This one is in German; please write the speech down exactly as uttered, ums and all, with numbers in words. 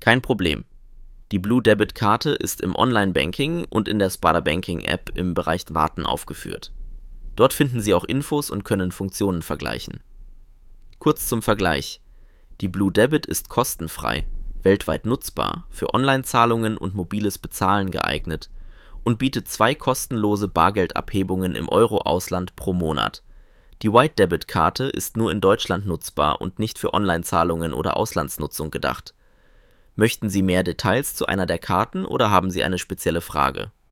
Kein Problem. Die Blue Debit Karte ist im Online-Banking und in der Sparda Banking App im Bereich Warten aufgeführt. Dort finden Sie auch Infos und können Funktionen vergleichen. Kurz zum Vergleich: Die Blue Debit ist kostenfrei, weltweit nutzbar, für Online-Zahlungen und mobiles Bezahlen geeignet und bietet zwei kostenlose Bargeldabhebungen im Euro-Ausland pro Monat. Die White Debit Karte ist nur in Deutschland nutzbar und nicht für Online-Zahlungen oder Auslandsnutzung gedacht. Möchten Sie mehr Details zu einer der Karten oder haben Sie eine spezielle Frage?